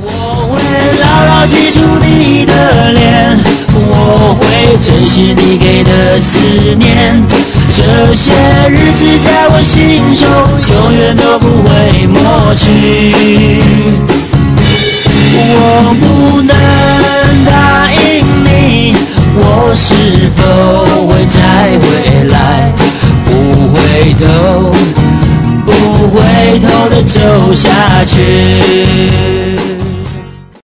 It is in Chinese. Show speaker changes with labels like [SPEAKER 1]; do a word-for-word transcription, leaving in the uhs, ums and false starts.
[SPEAKER 1] 我会牢牢记住你的脸，我会珍惜你给的思念，这些日子在我心中永远都不会抹去。我不能答应你，我是否会再回来，不回头不回头的走下去。